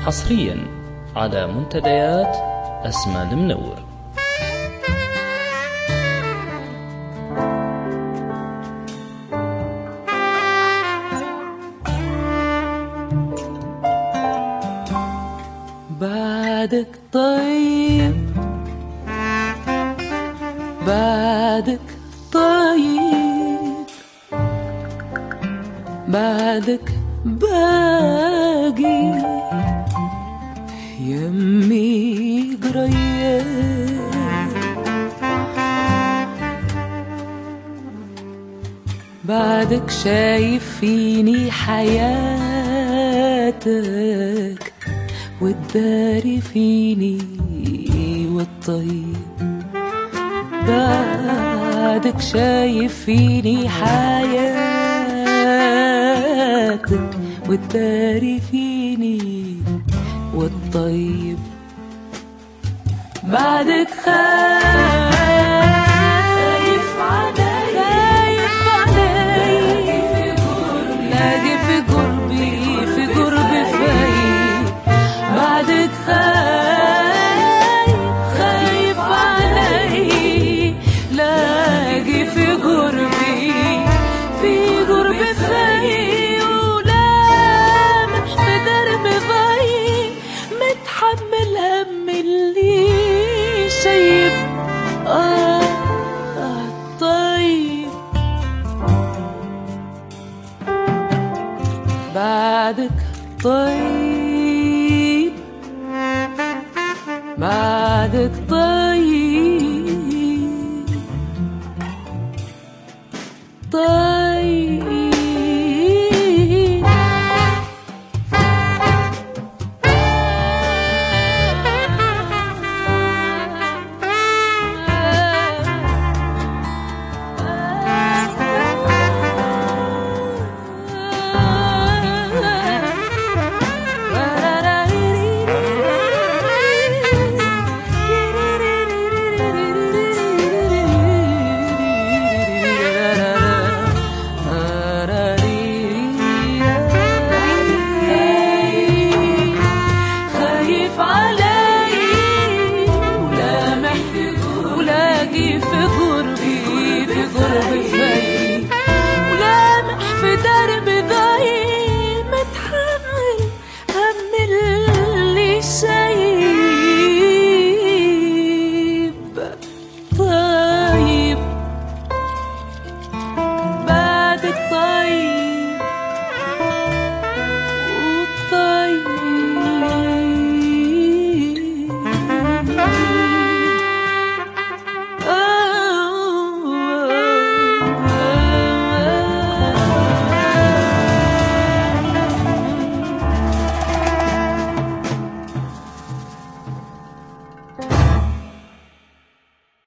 حصريا على منتديات أسماء المنور. بعدك طيب، بعدك طيب، بعدك باقي يمي قريب. بعدك شايف فيني حياتك والداري فيني والطيب. بعدك شايف فيني حياتك والداري فيني والطيب. بعدك خايف علي، لاقي في قربي، في قربي فايق. بعدك خايف علي، لاقي في قربي، في قربي فايق. ولامح في دربي ضايق، متحمل هم اللي شايب. طيب بعدك طيب، بعدك طيب طيب.